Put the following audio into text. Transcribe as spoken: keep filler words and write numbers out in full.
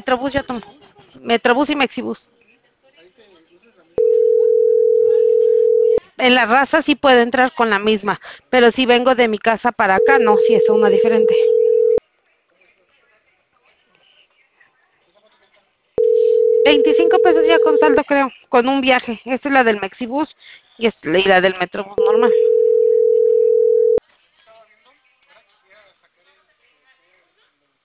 Metrobús ya tomo. Metrobús y Mexibús. En la raza sí puedo entrar con la misma, pero si vengo de mi casa para acá, no, sí es una diferente. veinticinco pesos ya con saldo, creo, con un viaje. Esta es la del Mexibus y, es, y la del Metrobús normal.